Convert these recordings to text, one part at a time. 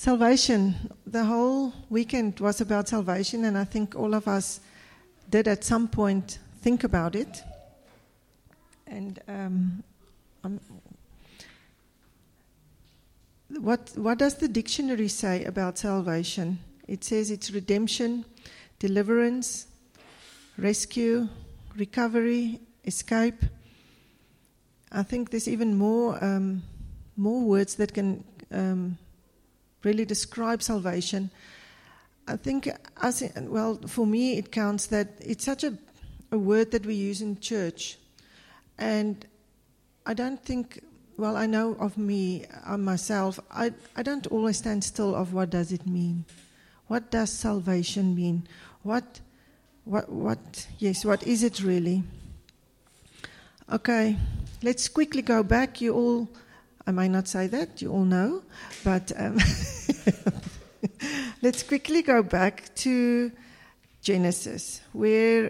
Salvation. The whole weekend was about salvation, and I think all of us did at some point think about it. And what does the dictionary say about salvation? It says it's redemption, deliverance, rescue, recovery, escape. I think there's even more words that can really describe salvation. I think, for me, it counts that it's such a word that we use in church. And I don't think, I know of me, myself, I don't always stand still of what does it mean. What does salvation mean? What is it really? Okay, let's quickly go back. You all, I may not say that, you all know, but let's quickly go back to Genesis, where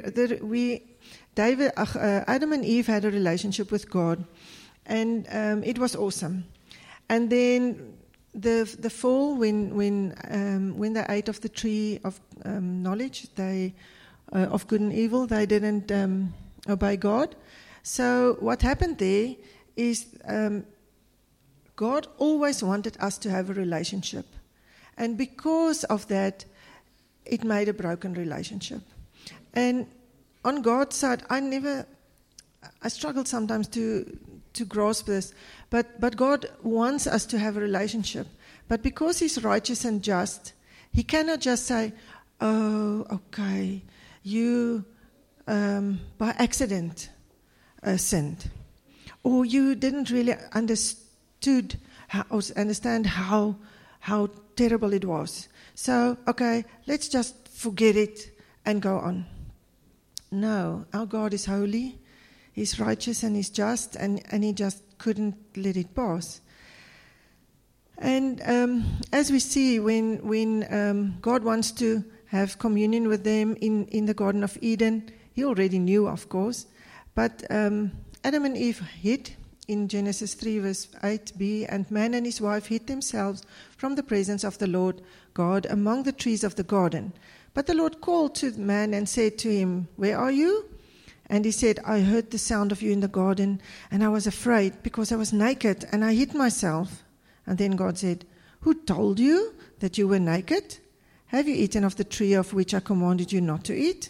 Adam and Eve had a relationship with God, and it was awesome. And then the fall, when they ate of the tree of knowledge, of good and evil, they didn't obey God. So what happened there is God always wanted us to have a relationship. And because of that, it made a broken relationship. And on God's side, I struggled sometimes to grasp this, but God wants us to have a relationship. But because He's righteous and just, He cannot just say, oh, okay, you by accident sinned, or you didn't really understand how terrible it was. So, okay, let's just forget it and go on. No, our God is holy, He's righteous and He's just, and He just couldn't let it pass. And as we see, when God wants to have communion with them in the Garden of Eden, He already knew, of course, but Adam and Eve hid in Genesis 3 verse 8b, and man and his wife hid themselves from the presence of the Lord God among the trees of the garden. But the Lord called to the man and said to him, "Where are you?" And he said, "I heard the sound of you in the garden, and I was afraid because I was naked, and I hid myself." And then God said, "Who told you that you were naked? Have you eaten of the tree of which I commanded you not to eat?"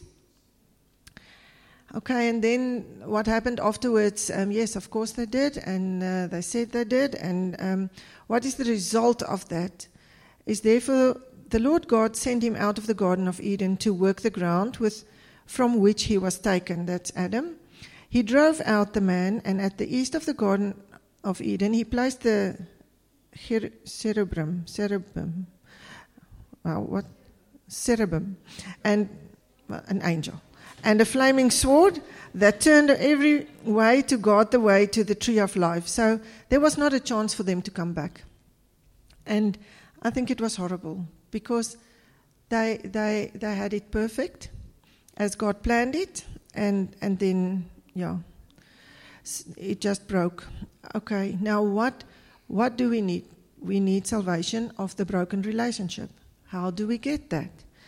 Okay, and then what happened afterwards? Yes, of course they did, and they said they did. And what is the result of that? Is therefore the Lord God sent him out of the Garden of Eden to work the ground from which he was taken. That's Adam. He drove out the man, and at the east of the Garden of Eden, he placed the cherubim, and an angel, and a flaming sword that turned every way to guard the way to the tree of life. So there was not a chance for them to come back. And I think it was horrible because they had it perfect as God planned it, and then it just broke. Okay, now what do we need? We need salvation of the broken relationship. How do we get that?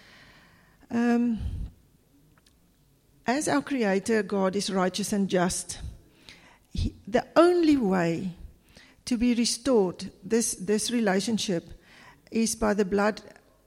As our Creator, God is righteous and just. The only way to be restored, this relationship, is by the blood.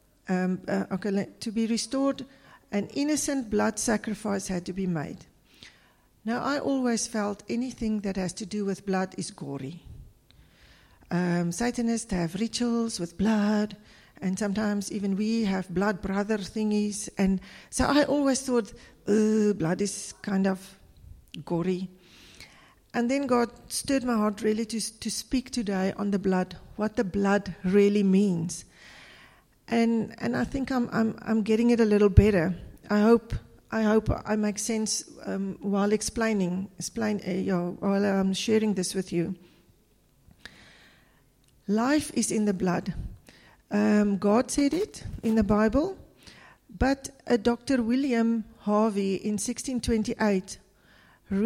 To be restored, an innocent blood sacrifice had to be made. Now, I always felt anything that has to do with blood is gory. Satanists have rituals with blood, and sometimes even we have blood brother thingies. And so I always thought, blood is kind of gory. And then God stirred my heart really to speak today on the blood, what the blood really means. And I think I'm getting it a little better. I hope I make sense while while I'm sharing this with you. Life is in the blood. God said it in the Bible, but Dr. William Harvey in 1628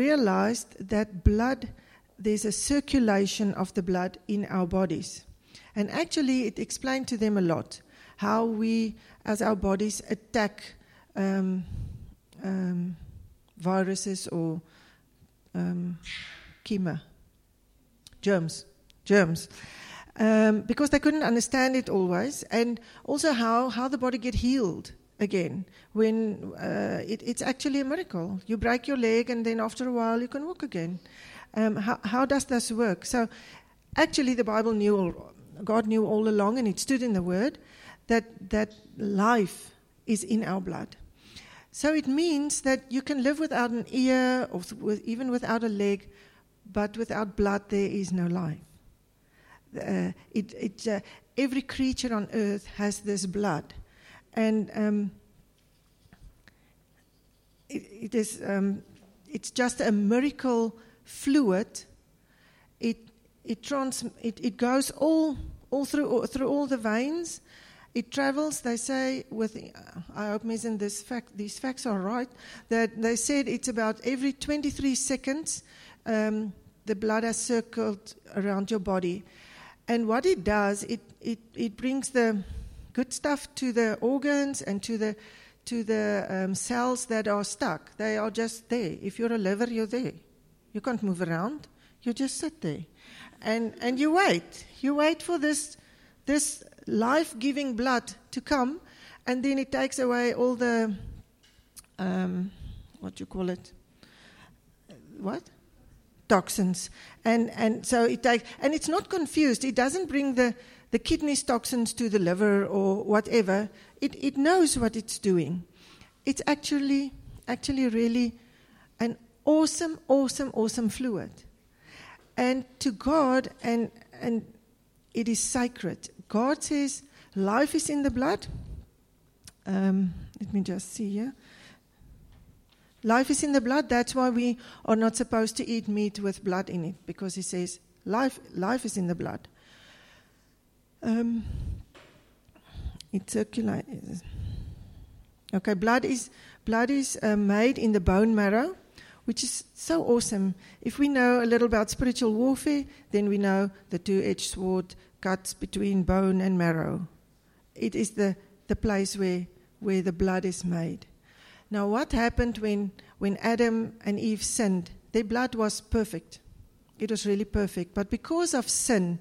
realized that there's a circulation of the blood in our bodies. And actually, it explained to them a lot how we, as our bodies, attack viruses or germs, because they couldn't understand it always, and also how the body get healed again when it's actually a miracle. You break your leg, and then after a while you can walk again. How does this work? So actually the Bible God knew all along, and it stood in the Word, that life is in our blood. So it means that you can live without an ear or even without a leg, but without blood there is no life. Every creature on earth has this blood, and it's just a miracle fluid. It goes all through all the veins. It travels, they say, I hope these facts are right, that they said it's about every 23 seconds the blood has circled around your body. And what it does, it brings the good stuff to the organs and to the cells that are stuck. They are just there. If you're a liver, you're there. You can't move around. You just sit there. And you wait. You wait for this life-giving blood to come, and then it takes away all the, toxins. And so it takes, and it's not confused. It doesn't bring the kidneys toxins to the liver or whatever. It knows what it's doing. It's actually really an awesome fluid. And to God, and it is sacred. God says life is in the blood. Let me just see here. Life is in the blood. That's why we are not supposed to eat meat with blood in it, because he says life is in the blood. It circulates. Okay, blood is made in the bone marrow, which is so awesome. If we know a little about spiritual warfare, then we know the two-edged sword cuts between bone and marrow. It is the place where the blood is made. Now, what happened when Adam and Eve sinned? Their blood was perfect. It was really perfect. But because of sin,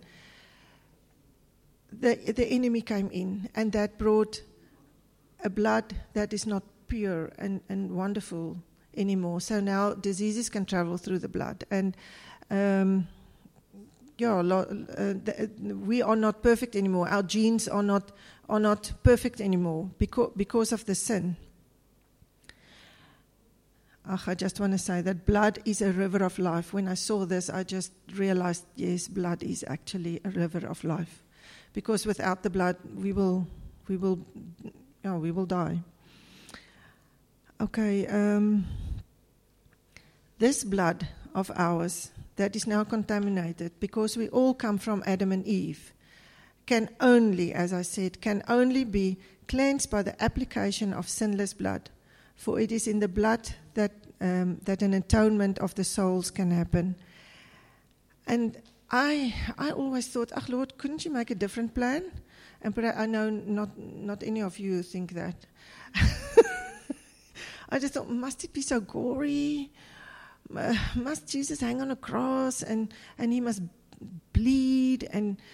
the enemy came in, and that brought a blood that is not pure and wonderful anymore. So now diseases can travel through the blood. And we are not perfect anymore. Our genes are not perfect anymore because of the sin. I just want to say that blood is a river of life. When I saw this, I just realized, yes, blood is actually a river of life. Because without the blood, we will die. Okay, this blood of ours that is now contaminated, because we all come from Adam and Eve, can only, as I said, be cleansed by the application of sinless blood. For it is in the blood that an atonement of the souls can happen. And I always thought, Lord, couldn't you make a different plan? But I know not any of you think that. I just thought, must it be so gory? Must Jesus hang on a cross and he must bleed?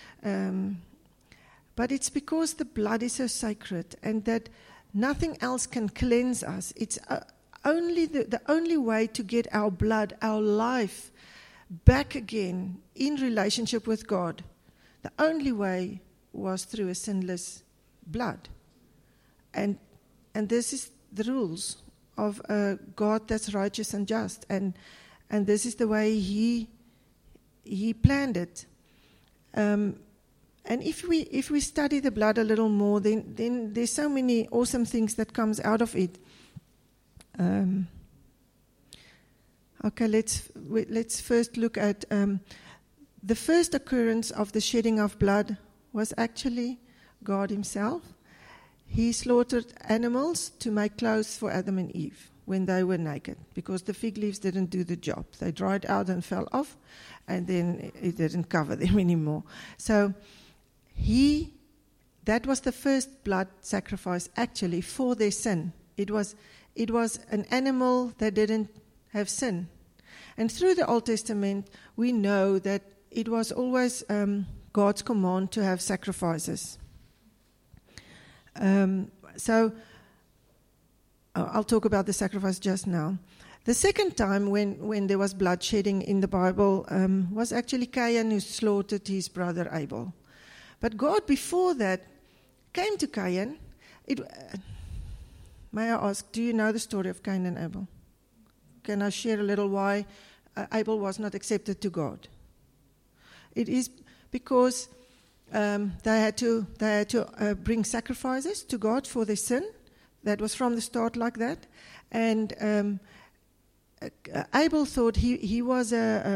But it's because the blood is so sacred, and that nothing else can cleanse us. It's only the only way to get our blood, our life, back again in relationship with God. The only way was through a sinless blood. And this is the rules of a God that's righteous and just. And this is the way he planned it. And if we study the blood a little more, then there's so many awesome things that comes out of it. Okay, let's first look at the first occurrence of the shedding of blood was actually God himself. He slaughtered animals to make clothes for Adam and Eve when they were naked, because the fig leaves didn't do the job. They dried out and fell off, and then it didn't cover them anymore. So that was the first blood sacrifice actually for their sin. It was an animal that didn't have sin. And through the Old Testament, we know that it was always God's command to have sacrifices. So I'll talk about the sacrifice just now. The second time when there was bloodshedding in the Bible was actually Cain, who slaughtered his brother Abel. But God, before that, came to Cain. May I ask, do you know the story of Cain and Abel? Can I share a little why Abel was not accepted to God? It is because they had to bring sacrifices to God for their sin. That was from the start like that. And Abel thought he was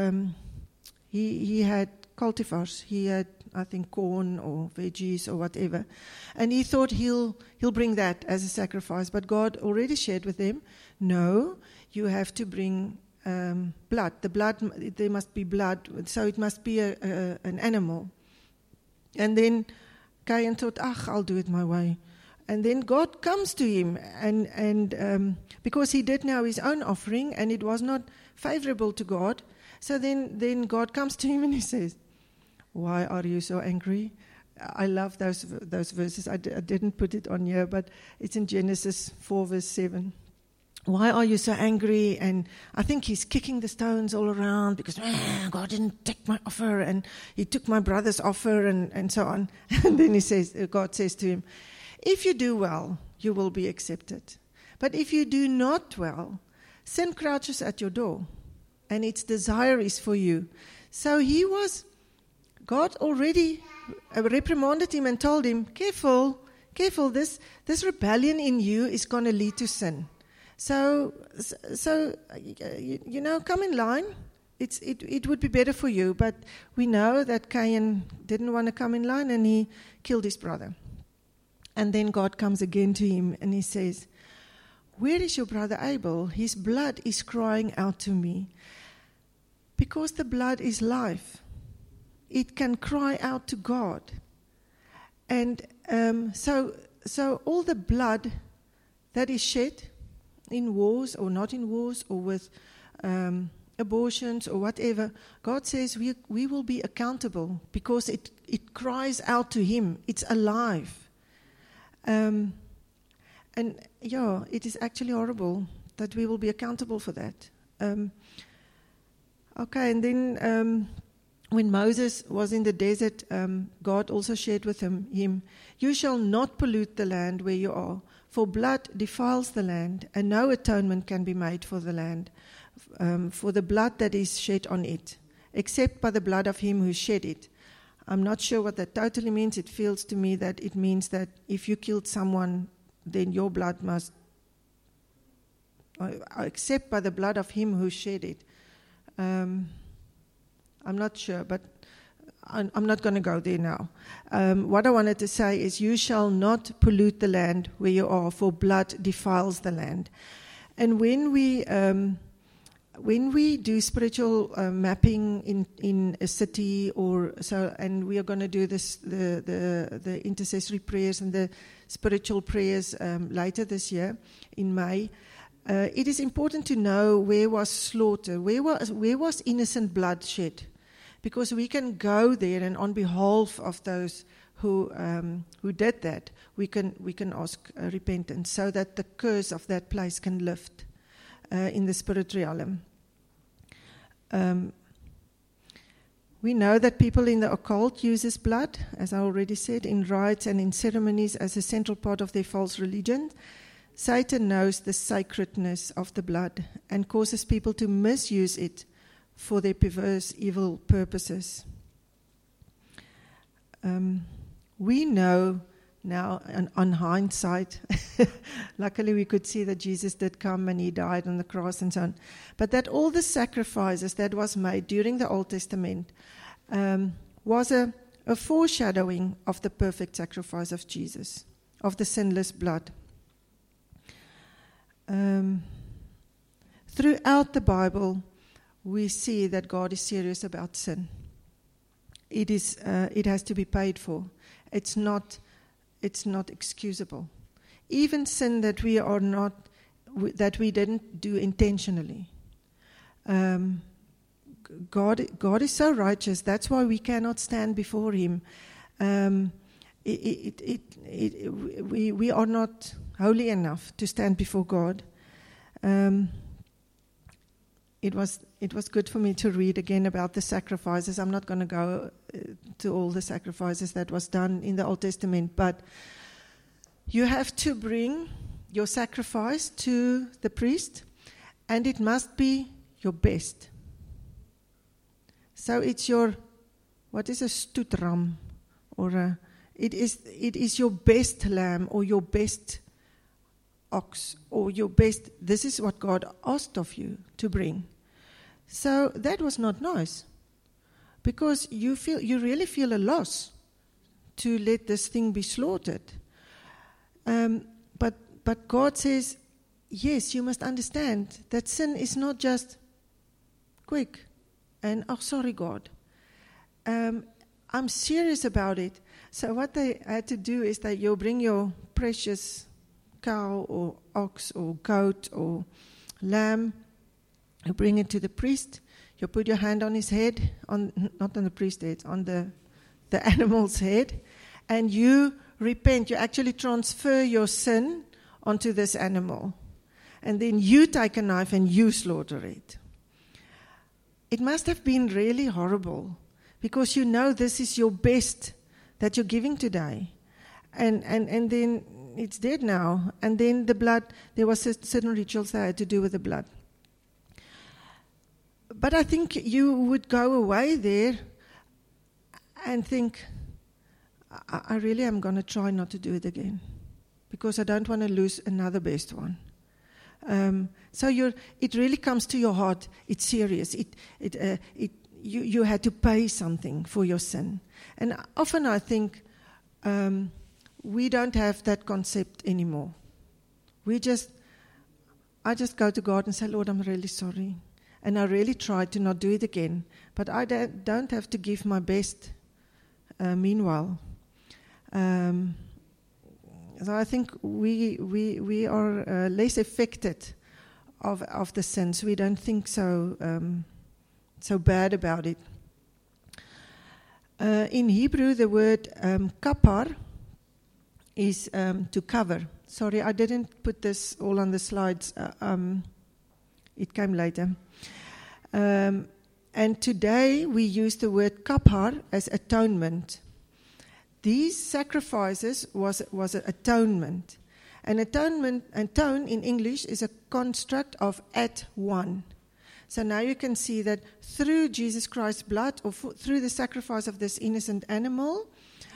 he had cultivars. He had, I think, corn or veggies or whatever, and he thought he'll bring that as a sacrifice. But God already shared with him, no, you have to bring blood. The blood, there must be blood, so it must be an animal. And then Cain thought, I'll do it my way. And then God comes to him, and because he did now his own offering, and it was not favorable to God, so then God comes to him and he says, why are you so angry? I love those verses. I didn't put it on here, but it's in Genesis 4 verse 7. Why are you so angry? And I think he's kicking the stones all around because God didn't take my offer, and he took my brother's offer, and so on. And then God says to him, if you do well, you will be accepted. But if you do not well, sin crouches at your door, and its desire is for you. So God already reprimanded him and told him, careful, this rebellion in you is going to lead to sin. So come in line. It would be better for you. But we know that Cain didn't want to come in line, and he killed his brother. And then God comes again to him and he says, where is your brother Abel? His blood is crying out to me. Because the blood is life. It can cry out to God. And so all the blood that is shed in wars or not in wars or with abortions or whatever, God says we will be accountable because it cries out to him. It's alive. And it is actually horrible that we will be accountable for that. Okay, and then when Moses was in the desert, God also shared with him, you shall not pollute the land where you are, for blood defiles the land, and no atonement can be made for the land, for the blood that is shed on it, except by the blood of him who shed it. I'm not sure what that totally means. It feels to me that it means that if you killed someone, then your blood must, except by the blood of him who shed it. I'm not sure, but I'm not going to go there now. What I wanted to say is you shall not pollute the land where you are, for blood defiles the land. And when we do spiritual mapping in a city or so, and we are going to do this, the intercessory prayers and the spiritual prayers later this year in May, it is important to know where was slaughter, where was innocent blood shed, because we can go there and on behalf of those who did that, we can ask repentance so that the curse of that place can lift in the spirit realm. We know that people in the occult uses blood, as I already said, in rites and in ceremonies as a central part of their false religion. Satan knows the sacredness of the blood and causes people to misuse it for their perverse, evil purposes. We know now, on hindsight, luckily we could see that Jesus did come and he died on the cross and so on, but that all the sacrifices that was made during the Old Testament was a foreshadowing of the perfect sacrifice of Jesus, of the sinless blood. Throughout the Bible, we see that God is serious about sin. it has to be paid for. It's not excusable. Even sin that we didn't do intentionally. God is so righteous. That's why we cannot stand before Him. We are not holy enough to stand before God. It was good for me to read again about the sacrifices. I'm not going to go to all the sacrifices that was done in the Old Testament, but you have to bring your sacrifice to the priest, and it must be your best. So it's what is a stoetram, it is your best lamb or your best ox or your best. This is what God asked of you to bring. So that was not nice, because you really feel a loss to let this thing be slaughtered. But God says, yes, you must understand that sin is not just quick and, oh, sorry, God. I'm serious about it. So what they had to do is that you'll bring your precious cow or ox or goat or lamb. You bring it to the priest. You put your hand on his head, not on the priest's head, on the animal's head, and you repent. You actually transfer your sin onto this animal. And then you take a knife and you slaughter it. It must have been really horrible, because you know this is your best that you're giving today. And then it's dead now. And then the blood, there was certain rituals that had to do with the blood. But I think you would go away there and think, I really am going to try not to do it again, because I don't want to lose another best one. So it really comes to your heart. It's serious. You had to pay something for your sin. And often I think we don't have that concept anymore. I just go to God and say, Lord, I'm really sorry. And I really try to not do it again. But I don't have to give my best meanwhile. So I think we are less affected of the sins. We don't think so bad about it. In Hebrew, the word kapar is to cover. Sorry, I didn't put this all on the slides. It came later. And today we use the word kapar as atonement. These sacrifices was an atonement. And atone in English is a construct of at one. So now you can see that through Jesus Christ's blood, or through the sacrifice of this innocent animal,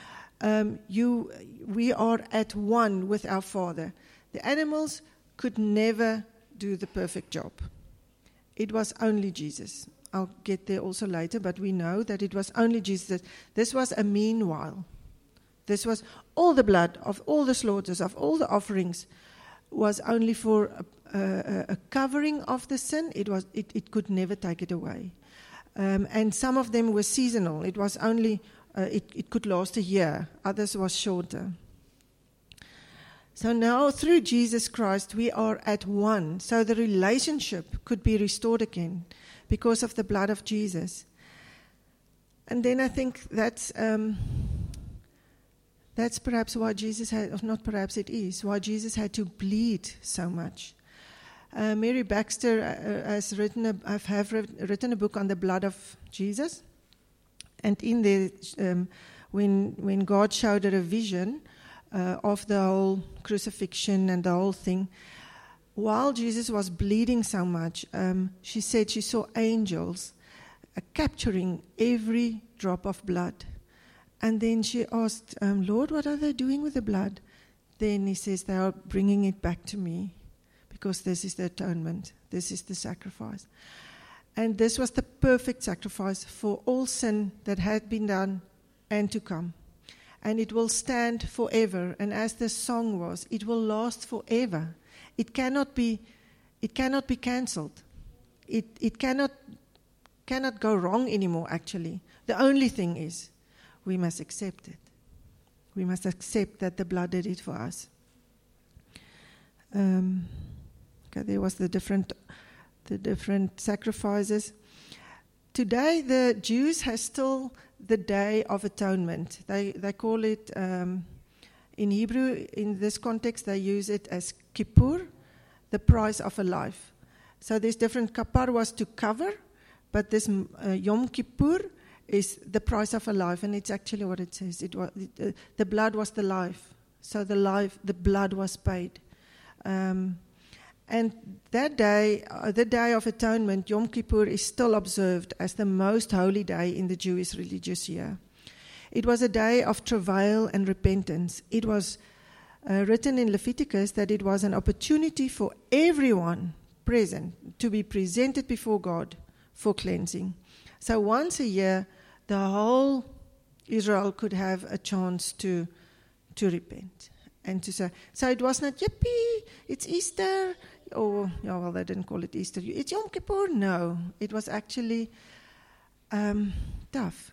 we are at one with our Father. The animals could never do the perfect job. It was only Jesus. I'll get there also later, but we know that it was only Jesus. This was a meanwhile. This was all the blood of all the slaughters, of all the offerings, was only for a covering of the sin. It could never take it away. And some of them were seasonal. It was only, it could last a year. Others was shorter. So now through Jesus Christ we are at one. So the relationship could be restored again because of the blood of Jesus. And then I think that's perhaps why Jesus had, or not perhaps it is, why Jesus had to bleed so much. Mary Baxter has written a book on the blood of Jesus. And in there, when God showed her a vision of the whole crucifixion and the whole thing, while Jesus was bleeding so much, she said she saw angels capturing every drop of blood. And then she asked, Lord, what are they doing with the blood? Then he says, they are bringing it back to me, because this is the atonement. This is the sacrifice. And this was the perfect sacrifice for all sin that had been done and to come. And it will stand forever. And as the song was, it will last forever. It cannot be cancelled. It cannot cannot go wrong anymore, actually. The only thing is we must accept it. We must accept that the blood did it for us. There was the different sacrifices. Today, the Jews have still the Day of Atonement. They call it, in Hebrew, in this context, they use it as Kippur, the price of a life. So there's different. Kapar was to cover, but this Yom Kippur is the price of a life, and it's actually what it says. It was the blood was the life, so the blood was paid. And that day, the Day of Atonement, Yom Kippur, is still observed as the most holy day in the Jewish religious year. It was a day of travail and repentance. It was written in Leviticus that it was an opportunity for everyone present to be presented before God for cleansing. So once a year, the whole Israel could have a chance to repent and to say. So it was not, yippee, it's Easter. Or, they didn't call it Easter. It's Yom Kippur. No, it was actually tough.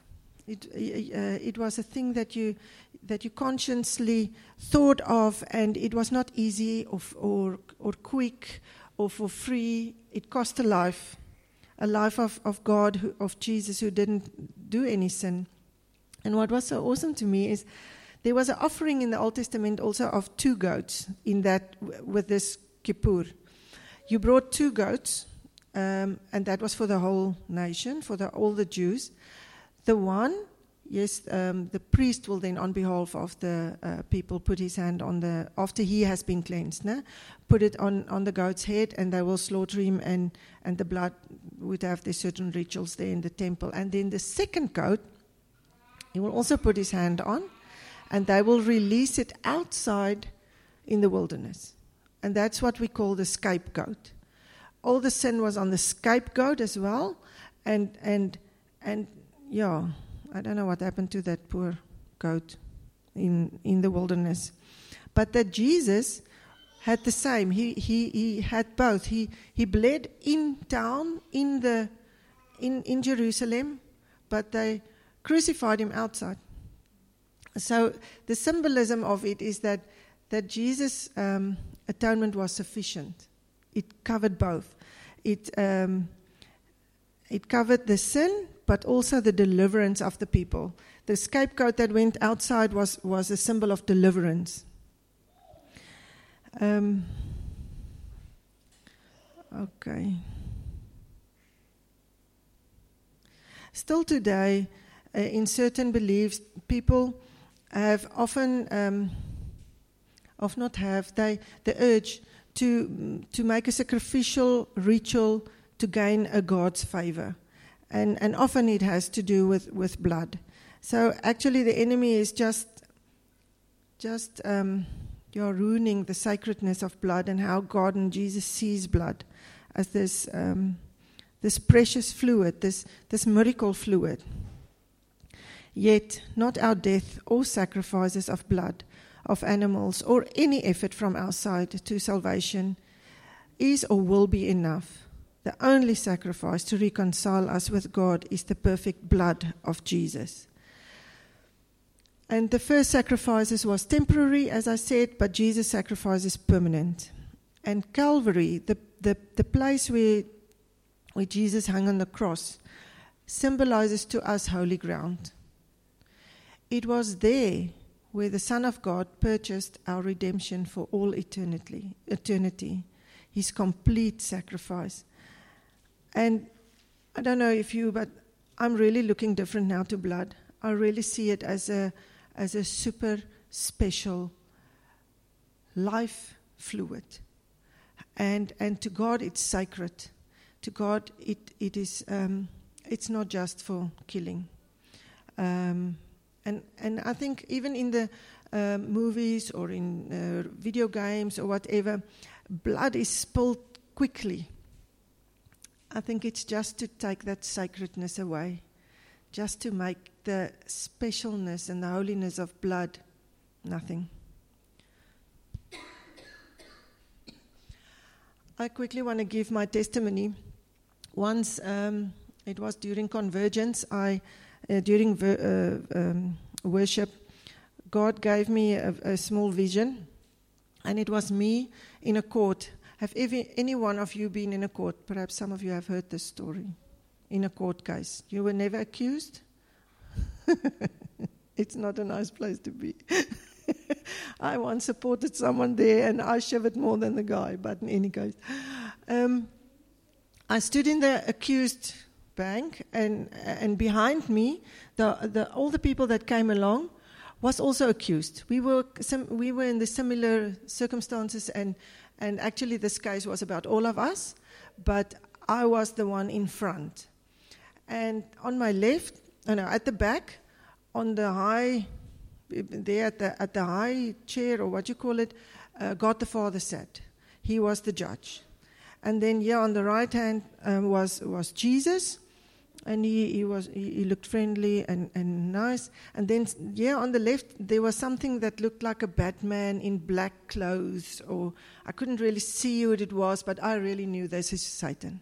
It was a thing that you consciously thought of, and it was not easy or quick or for free. It cost a life of God, of Jesus, who didn't do any sin. And what was so awesome to me is there was an offering in the Old Testament also of 2 goats in that with this Kippur. You brought 2 goats, and that was for the whole nation, for all the Jews. The one, the priest will then, on behalf of the people, put his hand on after he has been cleansed, put it on the goat's head, and they will slaughter him, and the blood would have their certain rituals there in the temple. And then the second goat, he will also put his hand on, and they will release it outside in the wilderness. And that's what we call the scapegoat. All the sin was on the scapegoat as well. And I don't know what happened to that poor goat in the wilderness. But that Jesus had the same. He had both. He bled in town, in Jerusalem, but they crucified him outside. So the symbolism of it is that Jesus' atonement was sufficient. It covered both. It covered the sin, but also the deliverance of the people. The scapegoat that went outside was a symbol of deliverance. Okay. Still today, in certain beliefs, people have often the urge to make a sacrificial ritual to gain a God's favor. And often it has to do with blood. So actually the enemy is just ruining the sacredness of blood and how God and Jesus sees blood as this precious fluid, this miracle fluid. Yet not our death or sacrifices of blood, of animals, or any effort from our side to salvation is or will be enough. The only sacrifice to reconcile us with God is the perfect blood of Jesus. And the first sacrifices was temporary, as I said, but Jesus' sacrifice is permanent. And Calvary, the place where Jesus hung on the cross, symbolizes to us holy ground. It was there where the Son of God purchased our redemption for all eternity, his complete sacrifice. And I don't know if you, but I'm really looking different now to blood. I really see it as a super special life fluid. And to God it's sacred. To God it is it's not just for killing. And I think even in the movies or in video games or whatever, blood is spilled quickly. I think it's just to take that sacredness away, just to make the specialness and the holiness of blood nothing. I quickly want to give my testimony. Once It was during Convergence. During worship, God gave me a small vision, and it was me in a court. Have any one of you been in a court? Perhaps some of you have heard this story. In a court case. You were never accused? It's not a nice place to be. I once supported someone there, and I shivered more than the guy, but in any case. I stood in the accused bank, and behind me, all the people that came along was also accused. We were in the similar circumstances, and actually this case was about all of us, but I was the one in front. And on my left, at the back, on the high, there at the high chair, or what you call it, God the Father sat. He was the judge. And then here on the right hand was Jesus, and he looked friendly and nice. And then here on the left there was something that looked like a Batman in black clothes, or I couldn't really see what it was, but I really knew this is Satan.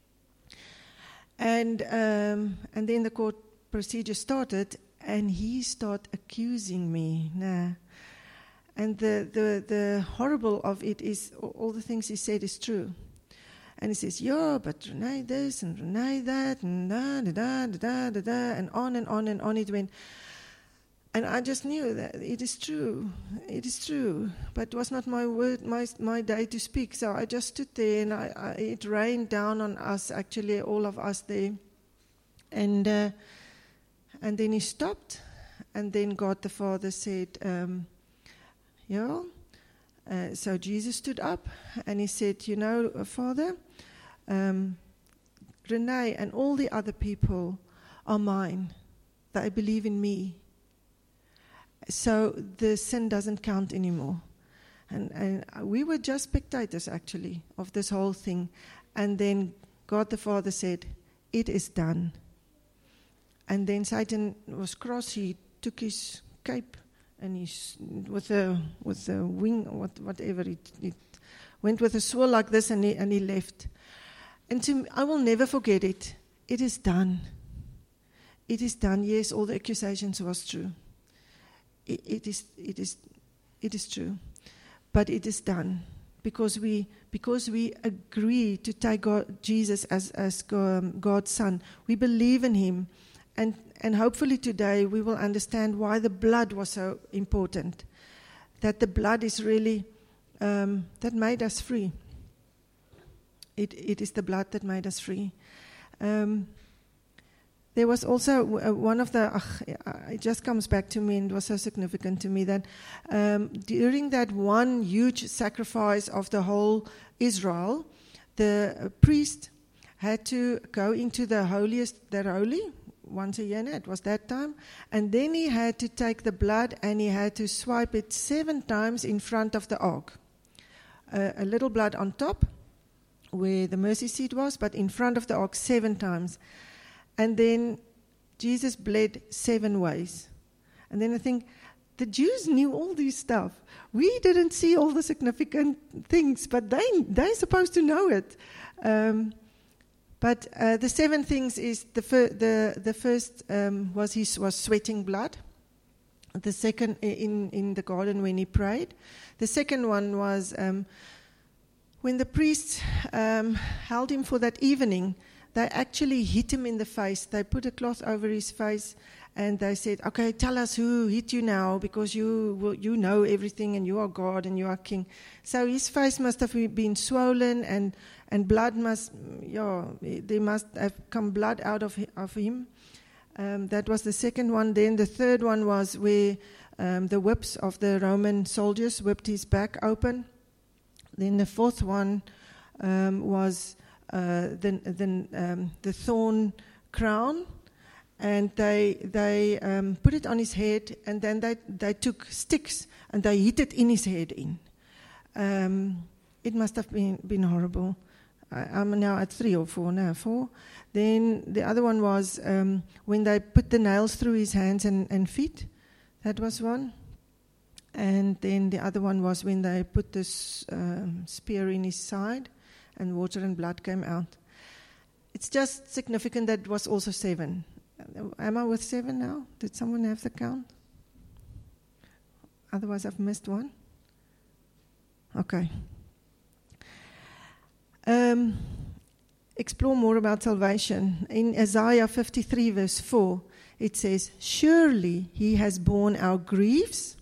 And then the court procedure started, and he started accusing me. And the horrible of it is all the things he said is true. And he says, yeah, but Renee this and Renee that, and and on and on and on it went. And I just knew that it is true. It is true. But it was not my word, my day to speak. So I just stood there, and it rained down on us, actually, all of us there. And then he stopped, and then God the Father said, so Jesus stood up, and he said, Father, Renee and all the other people are mine. They believe in me. So the sin doesn't count anymore. And we were just spectators, actually, of this whole thing. And then God the Father said, it is done. And then Satan was cross. He took his cape, and with a wing, whatever, it went with a swirl like this, and he left. And I will never forget it. It is done. It is done. Yes, all the accusations was true. It is true, but it is done because we agree to take Jesus as God's Son. We believe in Him, and hopefully today we will understand why the blood was so important. That the blood is really that made us free. It is the blood that made us free. There was also one of it just comes back to me, and it was so significant to me that during that one huge sacrifice of the whole Israel, the priest had to go into the holiest, that holy, once a year, it was that time, and then he had to take the blood and he had to swipe it 7 times in front of the ark. A little blood on top, where the mercy seat was, but in front of the ark 7 times. And then Jesus bled 7 ways. And then I think, the Jews knew all this stuff. We didn't see all the significant things, but they're supposed to know it. But the 7 things is, the first was sweating blood. The second, in the garden when he prayed. The second one was when the priests held him for that evening. They actually hit him in the face. They put a cloth over his face, and they said, okay, tell us who hit you now, because you know everything, and you are God, and you are king. So his face must have been swollen, and blood there must have come blood out of him. That was the second one. Then the third one was where the whips of the Roman soldiers whipped his back open. Then the fourth one was the thorn crown, and they put it on his head, and then they took sticks and they hit it in his head in. It must have been horrible. I'm now at 3 or 4 now. 4. Then the other one was when they put the nails through his hands and feet. That was one. And then the other one was when they put this spear in his side, and water and blood came out. it's just significant that it was also 7. Am I with 7 now? Did someone have the count? Otherwise, I've missed one. Okay. Explore more about salvation. In Isaiah 53 verse 4, it says, surely he has borne our griefs.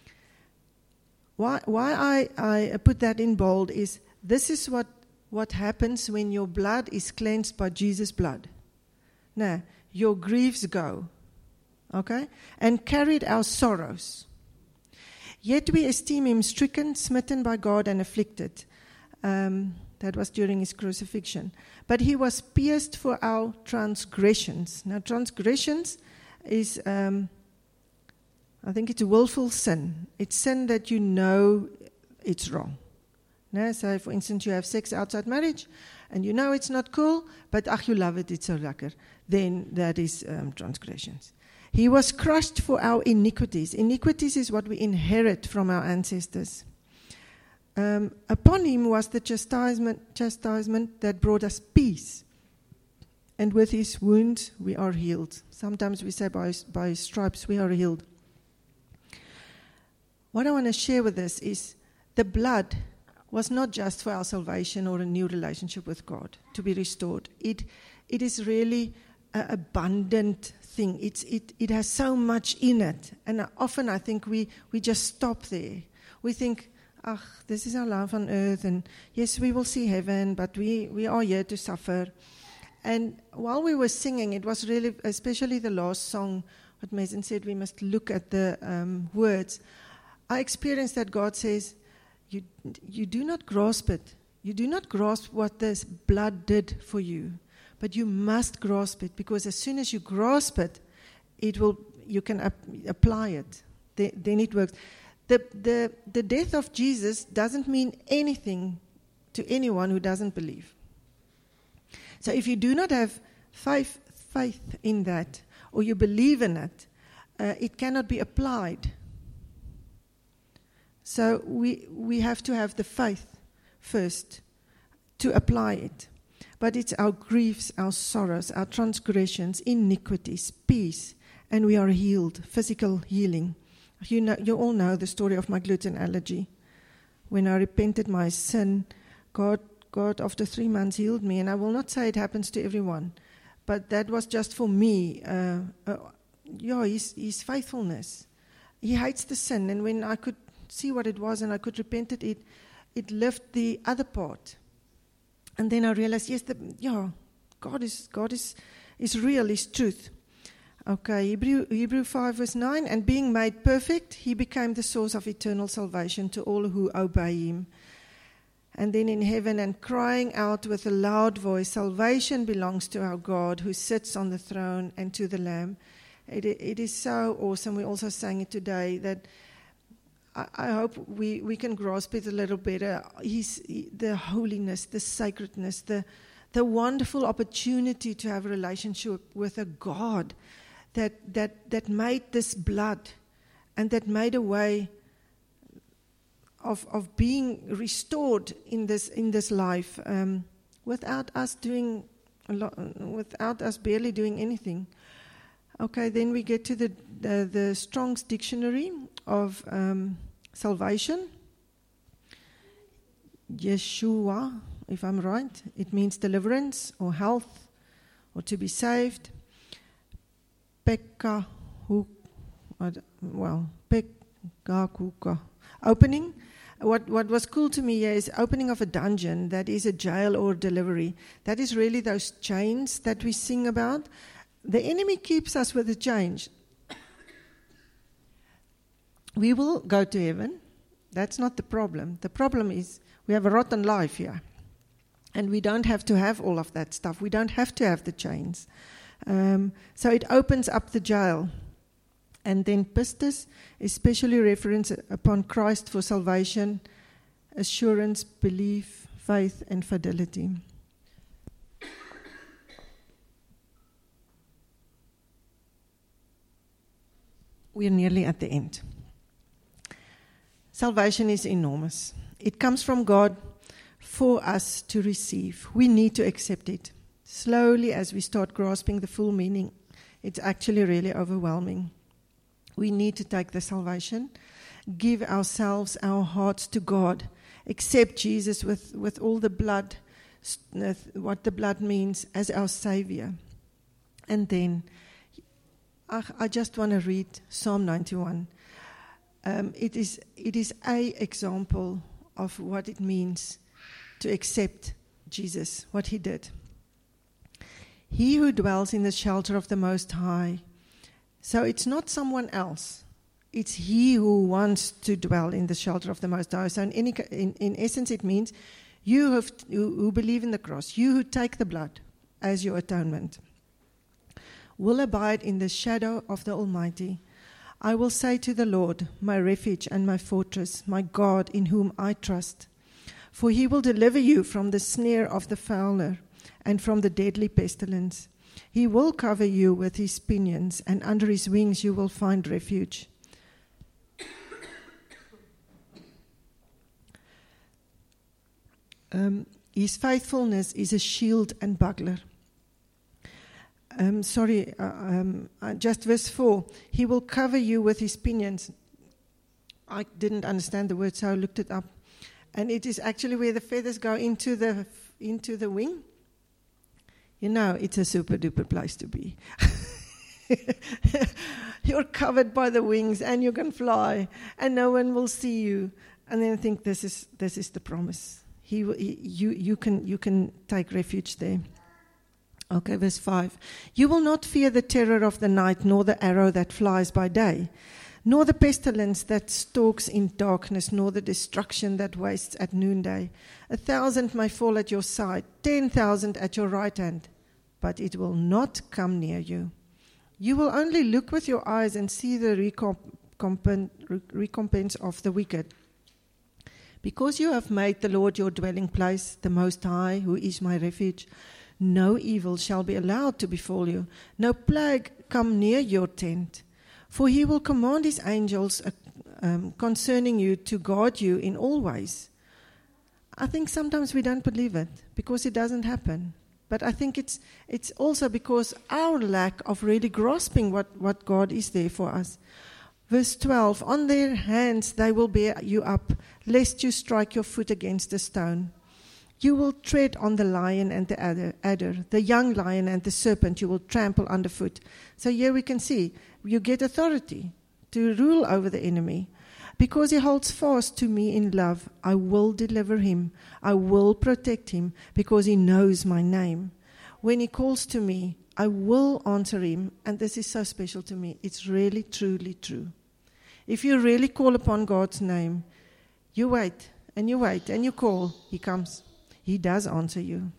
Why I put that in bold is, this is what happens when your blood is cleansed by Jesus' blood. Now, your griefs go, okay? And carried our sorrows. Yet we esteem him stricken, smitten by God, and afflicted. That was during his crucifixion. But he was pierced for our transgressions. Now, transgressions is, I think it's a willful sin. It's sin that you know it's wrong. No? So, for instance, you have sex outside marriage, and you know it's not cool, but you love it, it's so lekker. Then that is transgressions. He was crushed for our iniquities. Iniquities is what we inherit from our ancestors. Upon him was the chastisement that brought us peace. And with his wounds we are healed. Sometimes we say by his stripes we are healed. What I want to share with us is the blood was not just for our salvation or a new relationship with God to be restored. It is really an abundant thing. It has so much in it. And often I think we just stop there. We think, this is our life on earth, and yes, we will see heaven, but we are here to suffer. And while we were singing, it was really, especially the last song, what Mason said, we must look at the words. I experienced that God says, you do not grasp it. You do not grasp what this blood did for you, but you must grasp it, because as soon as you grasp it, you can apply it. Then it works. The death of Jesus doesn't mean anything to anyone who doesn't believe. So if you do not have faith in that, or you believe in it, it cannot be applied. So we have to have the faith first to apply it. But it's our griefs, our sorrows, our transgressions, iniquities, peace, and we are healed, physical healing. You all know the story of my gluten allergy. When I repented my sin, God after 3 months healed me. And I will not say it happens to everyone, but that was just for me. His faithfulness. He hates the sin. And when I could see what it was and I could repent it left the other part. And then I realized, yes, God is real, is truth. Okay, Hebrew 5 verse 9, and being made perfect, he became the source of eternal salvation to all who obey him. And then in heaven, and crying out with a loud voice, salvation belongs to our God who sits on the throne and to the Lamb. It is so awesome. We also sang it today, that I hope we can grasp it a little better. The holiness, the sacredness, the wonderful opportunity to have a relationship with a God that made this blood and that made a way of being restored in this life without us doing a lot, without us barely doing anything. Okay, then we get to the Strong's Dictionary of salvation. Yeshua, if I'm right, it means deliverance or health or to be saved. Pekahuka, opening. What was cool to me here is opening of a dungeon, that is a jail or delivery. That is really those chains that we sing about. The enemy keeps us with the chains. We will go to heaven. That's not the problem. The problem is we have a rotten life here. And we don't have to have all of that stuff. We don't have to have the chains. So it opens up the jail. And then pistis, especially reference upon Christ for salvation, assurance, belief, faith, and fidelity. We're nearly at the end. Salvation is enormous. It comes from God for us to receive. We need to accept it. Slowly, as we start grasping the full meaning, it's actually really overwhelming. We need to take the salvation, give ourselves, our hearts to God, accept Jesus with all the blood, what the blood means, as our Savior. And then, I just want to read Psalm 91. It is an example of what it means to accept Jesus, what he did. He who dwells in the shelter of the Most High. So it's not someone else. It's he who wants to dwell in the shelter of the Most High. So in essence, it means you who believe in the cross, you who take the blood as your atonement, will abide in the shadow of the Almighty. I will say to the Lord, my refuge and my fortress, my God in whom I trust. For he will deliver you from the snare of the fowler and from the deadly pestilence. He will cover you with his pinions, and under his wings you will find refuge. His faithfulness is a shield and buckler. Just verse 4. He will cover you with his pinions. I didn't understand the word, so I looked it up. And it is actually where the feathers go into the wing. You know, it's a super duper place to be. You're covered by the wings and you can fly and no one will see you. And then I think this is the promise. You can take refuge there. Okay, verse 5. You will not fear the terror of the night, nor the arrow that flies by day, nor the pestilence that stalks in darkness, nor the destruction that wastes at noonday. 1,000 may fall at your side, 10,000 at your right hand, but it will not come near you. You will only look with your eyes and see the recompense of the wicked. Because you have made the Lord your dwelling place, the Most High, who is my refuge, no evil shall be allowed to befall you, no plague come near your tent. For he will command his angels concerning you to guard you in all ways. I think sometimes we don't believe it because it doesn't happen. But I think it's also because our lack of really grasping what God is there for us. Verse 12, on their hands they will bear you up, lest you strike your foot against a stone. You will tread on the lion and the adder, the young lion and the serpent you will trample underfoot. So here we can see, you get authority to rule over the enemy. Because he holds fast to me in love, I will deliver him. I will protect him because he knows my name. When he calls to me, I will answer him. And this is so special to me. It's really, truly true. If you really call upon God's name, you wait and you call, he comes. He does answer you.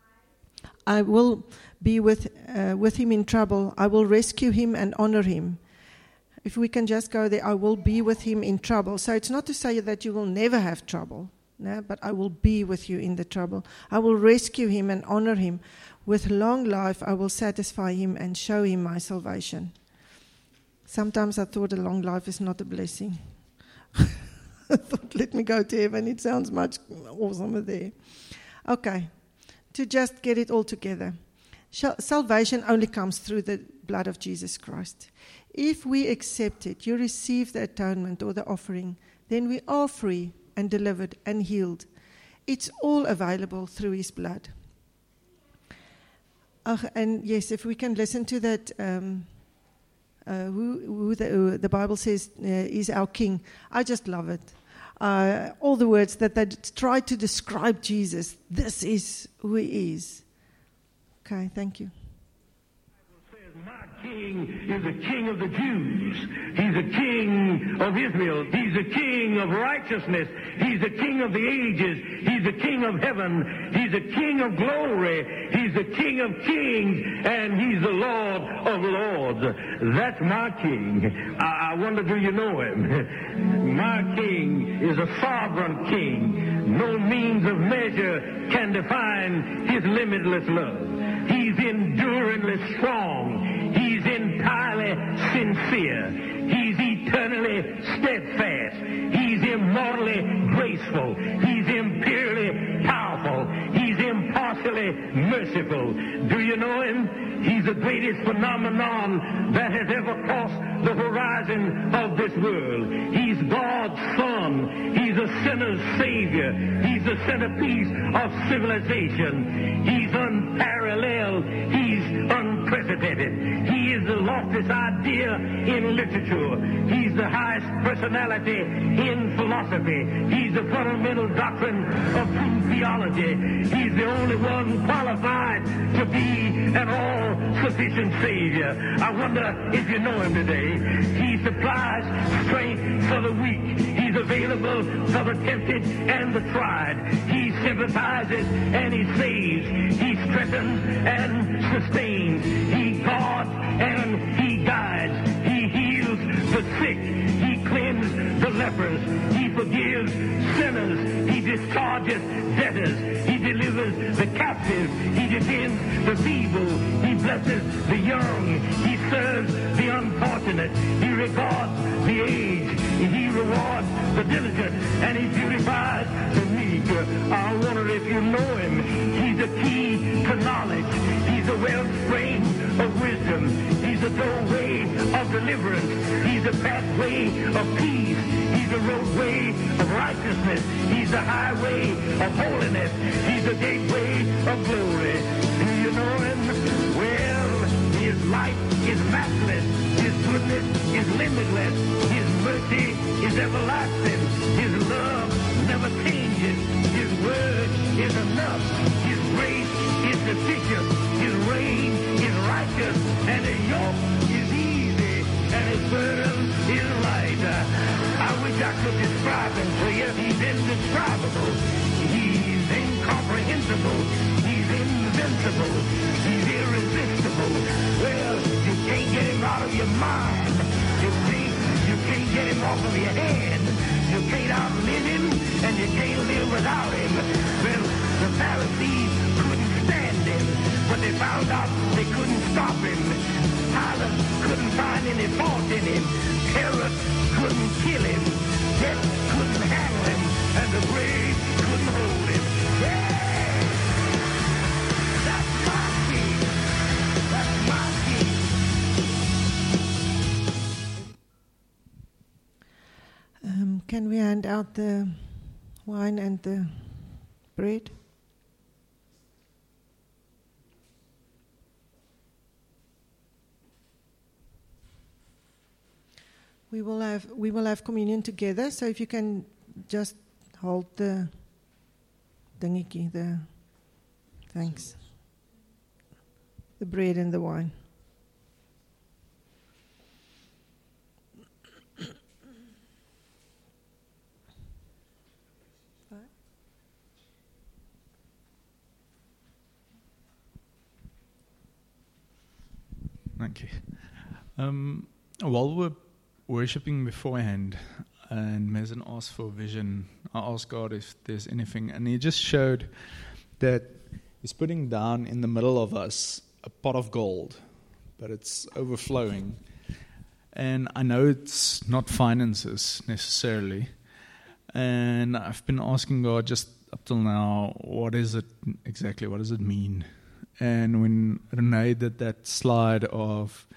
I will be with him in trouble. I will rescue him and honor him. If we can just go there, I will be with him in trouble. So it's not to say that you will never have trouble, no, but I will be with you in the trouble. I will rescue him and honor him. With long life, I will satisfy him and show him my salvation. Sometimes I thought a long life is not a blessing. I thought, let me go to heaven. It sounds much awesomer there. Okay, to just get it all together. Salvation only comes through the blood of Jesus Christ. If we accept it, you receive the atonement or the offering, then we are free and delivered and healed. It's all available through his blood. And yes, if we can listen to that, who the Bible says is our King, I just love it. All the words that they try to describe Jesus, this is who he is. Okay, thank you. My king is the king of the Jews. He's the king of Israel. He's the king of righteousness. He's the king of the ages. He's the king of heaven. He's the king of glory. He's the king of kings. And he's the Lord of lords. That's my king. I wonder, do you know him? My king is a sovereign king. No means of measure can define his limitless love. He's enduringly strong. He's entirely sincere. He's eternally steadfast. He's immortally graceful. He's imperially powerful. He's impartially eternally merciful. Do you know him? He's the greatest phenomenon that has ever crossed the horizon of this world. He's God's Son. He's a sinner's Savior. He's the centerpiece of civilization. He's unparalleled. He's unprecedented. He is the loftiest idea in literature. He's the highest personality in philosophy. He's the fundamental doctrine of true theology. He's the only one qualified to be an all-sufficient Savior. I wonder if you know him today. He supplies strength for the weak. He's available for the tempted and the tried. He sympathizes and he saves. He strengthens and sustains. He guards and he guides. He heals the sick. He cleanses the lepers. He forgives sinners. He discharges debtors. He delivers the captive. He defends the feeble. He blesses the young. He serves the unfortunate. He regards the aged. He rewards the diligent. And he beautifies the meek. I wonder if you know him. He's the key to knowledge. He's the wellspring of wisdom. He's the doorway of deliverance. He's the pathway of peace. He's the roadway of righteousness. He's the highway of holiness. He's the gateway of glory. Do you know him? Well, his life is matchless. His goodness is limitless. His mercy is everlasting. His love never changes. His word is enough. His grace is sufficient. His reign is righteous. And his yoke is easy. And his burden is light. I wish I could describe him to you. He's indescribable. He's incomprehensible. He's invincible. He's irresistible. Well, you can't get him out of your mind. You can't get him off of your head. You can't outlive him, and you can't live without him. Well, the Pharisees couldn't stand him, but they found out they couldn't stop him. Pilate couldn't find any fault in him. Herod couldn't kill him. Death couldn't handle him, and the grave couldn't hold him. Yeah! That's my king. That's my king. Can we hand out the wine and the bread? We will have communion together. So if you can just hold the dingetjie, thanks, the bread and the wine. Thank you. While we're worshipping beforehand, and Mason asked for a vision, I asked God if there's anything, and He just showed that He's putting down in the middle of us a pot of gold, but it's overflowing. And I know it's not finances necessarily, and I've been asking God just up till now, what is it exactly? What does it mean? And when Renee did that slide of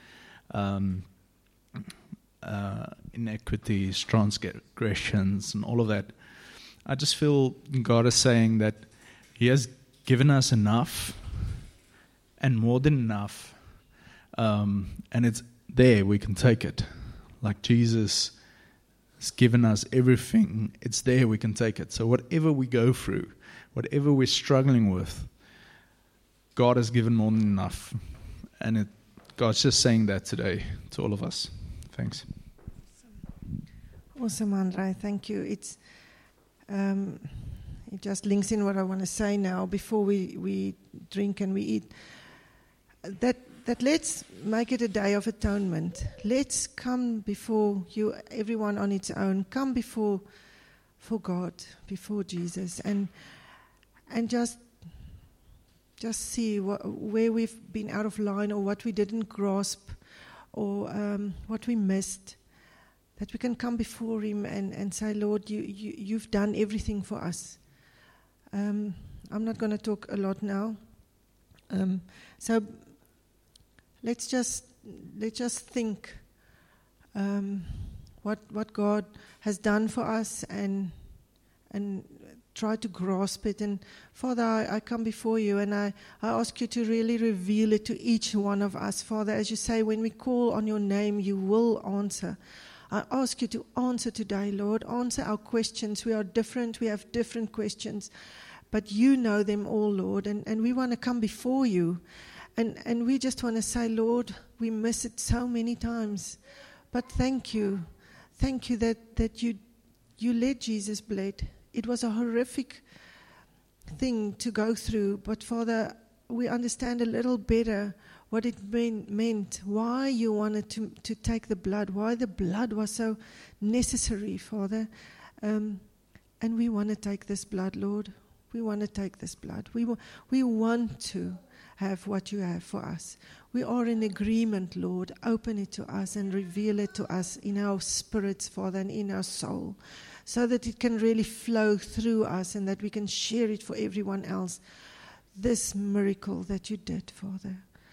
inequities, transgressions, and all of that, I just feel God is saying that He has given us enough and more than enough, and it's there, we can take it. Like Jesus has given us everything, it's there, we can take it. So whatever we go through, whatever we're struggling with, God has given more than enough. And God's just saying that today to all of us. Thanks. Awesome, Andre. Thank you. It just links in what I want to say now before we drink and we eat. That let's make it a day of atonement. Let's come before you, everyone on its own. Come before God, before Jesus, and just see where we've been out of line, or what we didn't grasp, or what we missed, that we can come before Him and say, Lord, you've done everything for us. I'm not going to talk a lot now, So let's just think what God has done for us and try to grasp it. And Father, I come before you and I ask you to really reveal it to each one of us. Father, as you say, when we call on your name, you will answer. I ask you to answer today, Lord. Answer our questions. We are different. We have different questions. But you know them all, Lord. And we want to come before you. And we just want to say, Lord, we miss it so many times. But thank you. Thank you that you let Jesus bleed. It was a horrific thing to go through. But Father, we understand a little better what it meant, why you wanted to take the blood, why the blood was so necessary, Father. And we want to take this blood, Lord. We want to take this blood. We want to have what you have for us. We are in agreement, Lord. Open it to us and reveal it to us in our spirits, Father, and in our soul, so that it can really flow through us and that we can share it for everyone else. This miracle that you did, Father.